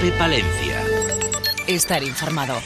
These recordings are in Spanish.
COPE Palencia. Estar informado.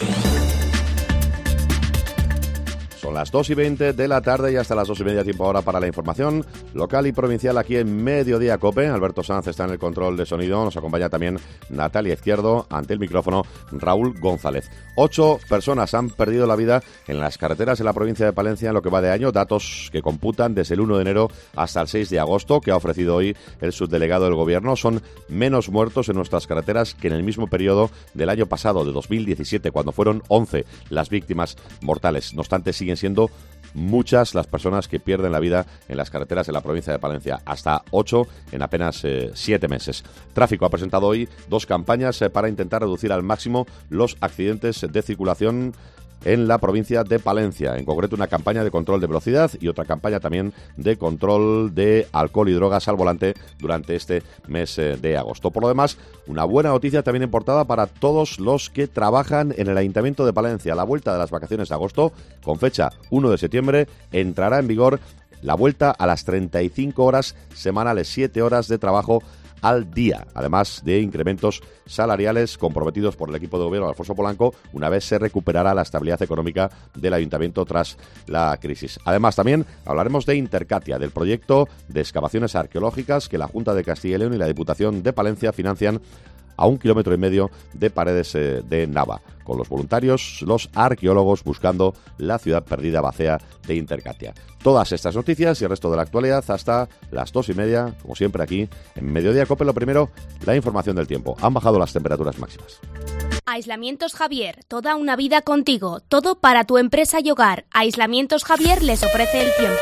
Son las 2:20 de la tarde y hasta las 2:30 tiempo ahora para la información local y provincial aquí en Mediodía COPE. Alberto Sanz está en el control de sonido, nos acompaña también Natalia Izquierdo, ante el micrófono Raúl González. 8 personas han perdido la vida en las carreteras de la provincia de Palencia en lo que va de año, datos que computan desde el 1 de enero hasta el 6 de agosto, que ha ofrecido hoy el subdelegado del Gobierno. Son menos muertos en nuestras carreteras que en el mismo periodo del año pasado, de 2017, cuando fueron 11 las víctimas mortales. No obstante, siguen siendo muchas las personas que pierden la vida en las carreteras de la provincia de Palencia, hasta 8 en apenas 7 meses. Tráfico ha presentado hoy 2 campañas para intentar reducir al máximo los accidentes de circulación en la provincia de Palencia, en concreto una campaña de control de velocidad y otra campaña también de control de alcohol y drogas al volante durante este mes de agosto. Por lo demás, una buena noticia también en portada para todos los que trabajan en el Ayuntamiento de Palencia. A la vuelta de las vacaciones de agosto, con fecha 1 de septiembre, entrará en vigor la vuelta a las 35 horas semanales, 7 horas de trabajo al día, además de incrementos salariales comprometidos por el equipo de gobierno de Alfonso Polanco una vez se recuperará la estabilidad económica del ayuntamiento tras la crisis. Además, también hablaremos de Intercatia, del proyecto de excavaciones arqueológicas que la Junta de Castilla y León y la Diputación de Palencia financian a 1,5 kilómetros de paredes de Nava, con los voluntarios, los arqueólogos buscando la ciudad perdida Bacea de Intercatia. Todas estas noticias y el resto de la actualidad hasta las 2:30, como siempre aquí en Mediodía COPE. Lo primero, la información del tiempo. Han bajado las temperaturas máximas. Aislamientos Javier, toda una vida contigo, todo para tu empresa y hogar. Aislamientos Javier les ofrece el tiempo.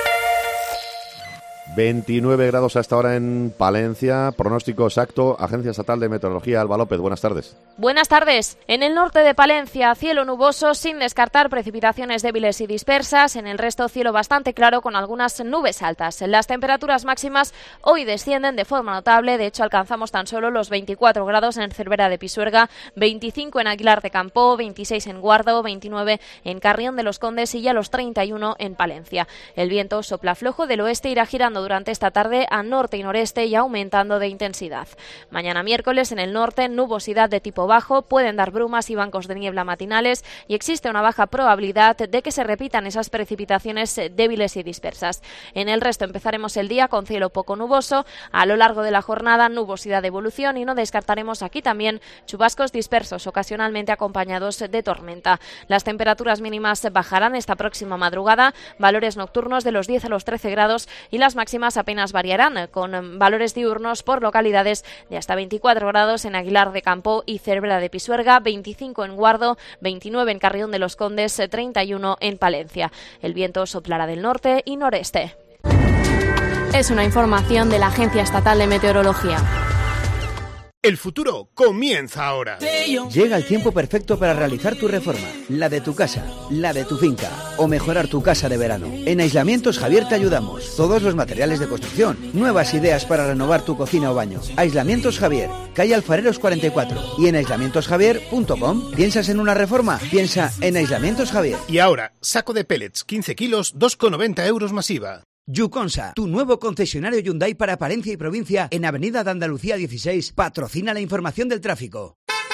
29 grados hasta ahora en Palencia. Pronóstico exacto, Agencia Estatal de Meteorología. Alba López, buenas tardes. Buenas tardes. En el norte de Palencia, cielo nuboso sin descartar precipitaciones débiles y dispersas. En el resto, cielo bastante claro con algunas nubes altas. Las temperaturas máximas hoy descienden de forma notable. De hecho, alcanzamos tan solo los 24 grados en Cervera de Pisuerga, 25 en Aguilar de Campoo, 26 en Guardo, 29 en Carrión de los Condes y ya los 31 en Palencia. El viento sopla flojo del oeste, irá girando durante esta tarde a norte y noreste y aumentando de intensidad. Mañana miércoles en el norte, nubosidad de tipo bajo, pueden dar brumas y bancos de niebla matinales y existe una baja probabilidad de que se repitan esas precipitaciones débiles y dispersas. En el resto empezaremos el día con cielo poco nuboso, a lo largo de la jornada nubosidad de evolución y no descartaremos aquí también chubascos dispersos ocasionalmente acompañados de tormenta. Las temperaturas mínimas bajarán esta próxima madrugada, valores nocturnos de los 10 a los 13 grados y las máximas apenas variarán, con valores diurnos por localidades de hasta 24 grados en Aguilar de Campoo y Cervera de Pisuerga, 25 en Guardo, 29 en Carrión de los Condes, 31 en Palencia. El viento soplará del norte y noreste. Es una información de la Agencia Estatal de Meteorología. El futuro comienza ahora. Llega el tiempo perfecto para realizar tu reforma, la de tu casa, la de tu finca o mejorar tu casa de verano. En Aislamientos Javier te ayudamos. Todos los materiales de construcción, nuevas ideas para renovar tu cocina o baño. Aislamientos Javier, calle Alfareros 44 y en aislamientosjavier.com. ¿Piensas en una reforma? Piensa en Aislamientos Javier. Y ahora, saco de pellets 15 kilos, 2,90 euros más IVA. Yuconsa, tu nuevo concesionario Hyundai para Palencia y provincia en Avenida de Andalucía 16, patrocina la información del tráfico.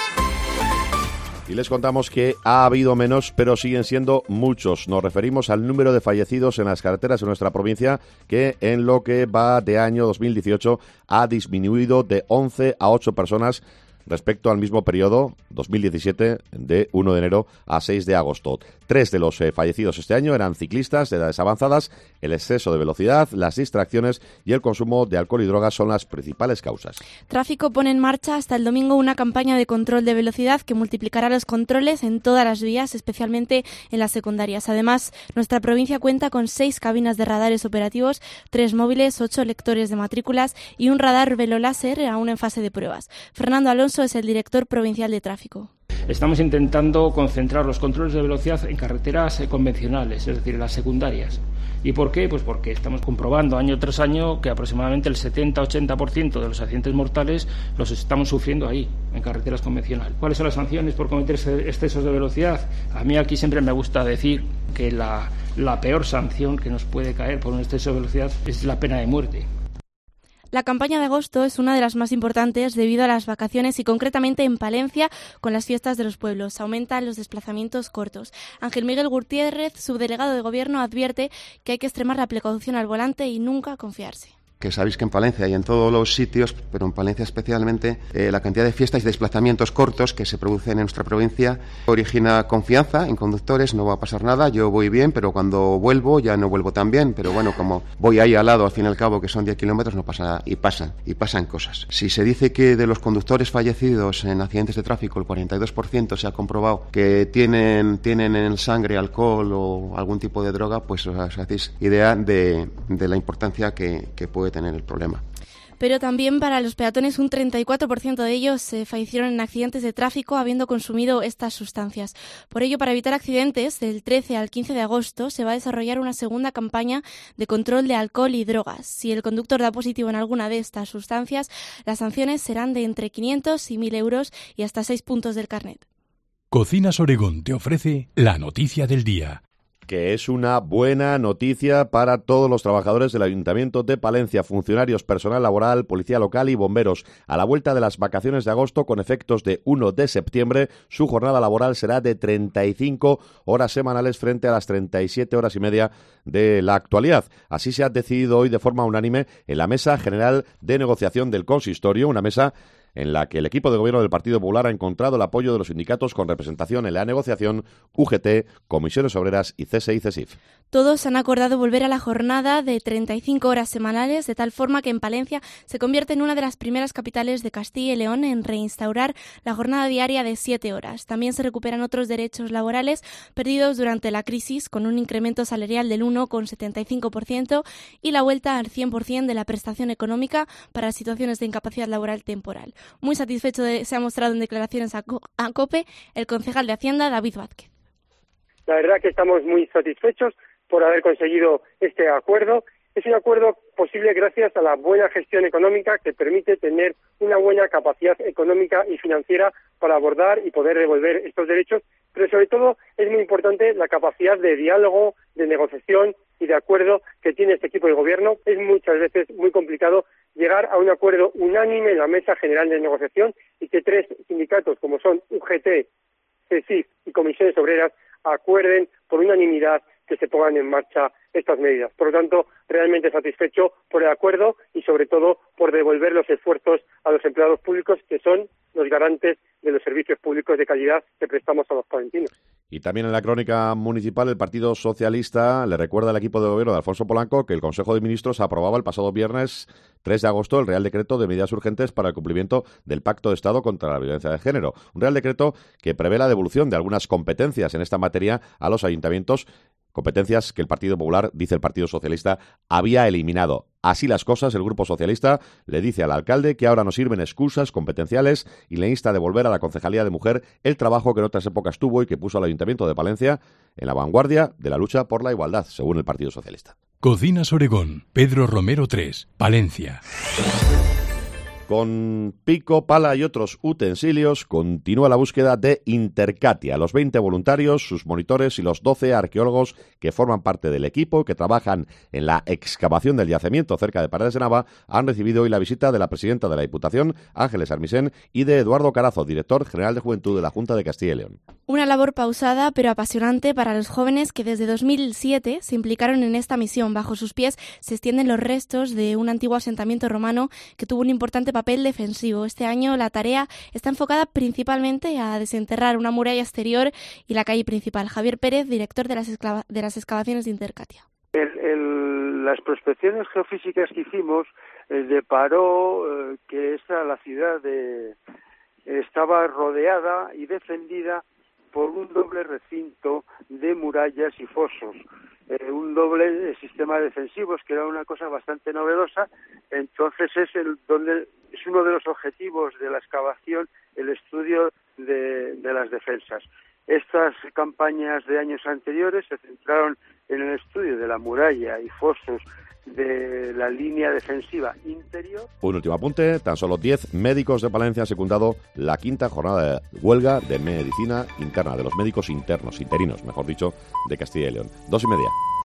Y les contamos que ha habido menos, pero siguen siendo muchos. Nos referimos al número de fallecidos en las carreteras de nuestra provincia, que en lo que va de año 2018 ha disminuido de 11 a 8 personas respecto al mismo periodo, 2017, de 1 de enero a 6 de agosto. 3 de los fallecidos este año eran ciclistas de edades avanzadas. El exceso de velocidad, las distracciones y el consumo de alcohol y drogas son las principales causas. Tráfico pone en marcha hasta el domingo una campaña de control de velocidad que multiplicará los controles en todas las vías, especialmente en las secundarias. Además, nuestra provincia cuenta con 6 cabinas de radares operativos, 3 móviles, 8 lectores de matrículas y un radar veloláser aún en fase de pruebas. Fernando Alonso es el director provincial de tráfico. Estamos intentando concentrar los controles de velocidad en carreteras convencionales, es decir, en las secundarias. ¿Y por qué? Pues porque estamos comprobando año tras año que aproximadamente el 70-80% de los accidentes mortales los estamos sufriendo ahí, en carreteras convencionales. ¿Cuáles son las sanciones por cometer excesos de velocidad? A mí aquí siempre me gusta decir que la peor sanción que nos puede caer por un exceso de velocidad es la pena de muerte. La campaña de agosto es una de las más importantes debido a las vacaciones y concretamente en Palencia con las fiestas de los pueblos. Aumentan los desplazamientos cortos. Ángel Miguel Gutiérrez, subdelegado de Gobierno, advierte que hay que extremar la precaución al volante y nunca confiarse. Que sabéis que en Palencia y en todos los sitios, pero en Palencia especialmente, la cantidad de fiestas y desplazamientos cortos que se producen en nuestra provincia origina confianza en conductores, no va a pasar nada, yo voy bien, pero cuando vuelvo ya no vuelvo tan bien, pero bueno, como voy ahí al lado, al fin y al cabo, que son 10 kilómetros, no pasa nada, y pasan cosas. Si se dice que de los conductores fallecidos en accidentes de tráfico, el 42% se ha comprobado que tienen en sangre alcohol o algún tipo de droga, pues os hacéis idea de la importancia que puede tener el problema. Pero también para los peatones un 34% de ellos fallecieron en accidentes de tráfico habiendo consumido estas sustancias. Por ello, para evitar accidentes, del 13 al 15 de agosto se va a desarrollar una segunda campaña de control de alcohol y drogas. Si el conductor da positivo en alguna de estas sustancias, las sanciones serán de entre 500 y 1.000 euros y hasta 6 puntos del carnet. Cocinas Oregón te ofrece la noticia del día. Que es una buena noticia para todos los trabajadores del Ayuntamiento de Palencia, funcionarios, personal laboral, policía local y bomberos. A la vuelta de las vacaciones de agosto, con efectos de 1 de septiembre, su jornada laboral será de 35 horas semanales frente a las 37 horas y media de la actualidad. Así se ha decidido hoy de forma unánime en la Mesa General de Negociación del Consistorio, una mesa en la que el equipo de gobierno del Partido Popular ha encontrado el apoyo de los sindicatos con representación en la negociación, UGT, Comisiones Obreras y CSI y CESIF. Todos han acordado volver a la jornada de 35 horas semanales, de tal forma que en Palencia se convierte en una de las primeras capitales de Castilla y León en reinstaurar la jornada diaria de 7 horas. También se recuperan otros derechos laborales perdidos durante la crisis, con un incremento salarial del 1,75% y la vuelta al 100% de la prestación económica para situaciones de incapacidad laboral temporal. Muy satisfecho se ha mostrado en declaraciones a COPE el concejal de Hacienda, David Vázquez. La verdad que estamos muy satisfechos por haber conseguido este acuerdo. Es un acuerdo posible gracias a la buena gestión económica que permite tener una buena capacidad económica y financiera para abordar y poder devolver estos derechos, pero sobre todo es muy importante la capacidad de diálogo, de negociación y de acuerdo que tiene este equipo de gobierno. Es muchas veces muy complicado llegar a un acuerdo unánime en la Mesa General de Negociación y que 3 sindicatos como son UGT, CESIF y Comisiones Obreras acuerden por unanimidad que se pongan en marcha estas medidas. Por lo tanto, realmente satisfecho por el acuerdo y sobre todo por devolver los esfuerzos a los empleados públicos, que son los garantes de los servicios públicos de calidad que prestamos a los palentinos. Y también en la crónica municipal, el Partido Socialista le recuerda al equipo de gobierno de Alfonso Polanco que el Consejo de Ministros aprobaba el pasado viernes 3 de agosto el Real Decreto de Medidas Urgentes para el cumplimiento del Pacto de Estado contra la Violencia de Género. Un Real Decreto que prevé la devolución de algunas competencias en esta materia a los ayuntamientos, competencias que el Partido Popular, dice el Partido Socialista, había eliminado. Así las cosas, el Grupo Socialista le dice al alcalde que ahora no sirven excusas competenciales y le insta a devolver a la Concejalía de Mujer el trabajo que en otras épocas tuvo y que puso al Ayuntamiento de Palencia en la vanguardia de la lucha por la igualdad, según el Partido Socialista. Cocinas Oregón, Pedro Romero 3, Palencia. Con pico, pala y otros utensilios continúa la búsqueda de Intercatia. Los 20 voluntarios, sus monitores y los 12 arqueólogos que forman parte del equipo, que trabajan en la excavación del yacimiento cerca de Paredes de Nava, han recibido hoy la visita de la presidenta de la Diputación, Ángeles Armisen, y de Eduardo Carazo, director general de Juventud de la Junta de Castilla y León. Una labor pausada pero apasionante para los jóvenes que desde 2007 se implicaron en esta misión. Bajo sus pies se extienden los restos de un antiguo asentamiento romano que tuvo un importante papel defensivo. Este año la tarea está enfocada principalmente a desenterrar una muralla exterior y la calle principal. Javier Pérez, director de las excavaciones de Intercatia. Las prospecciones geofísicas que hicimos deparó que la ciudad estaba rodeada y defendida por un doble recinto de murallas y fosos, un doble sistema defensivos, que era una cosa bastante novedosa. Entonces es uno de los objetivos de la excavación el estudio de las defensas. Estas campañas de años anteriores se centraron en el estudio de la muralla y fosos de la línea defensiva interior. Un último apunte, tan solo 10 médicos de Palencia han secundado la 5ª jornada de huelga de medicina interna, de los médicos interinos, mejor dicho, de Castilla y León. 2:30.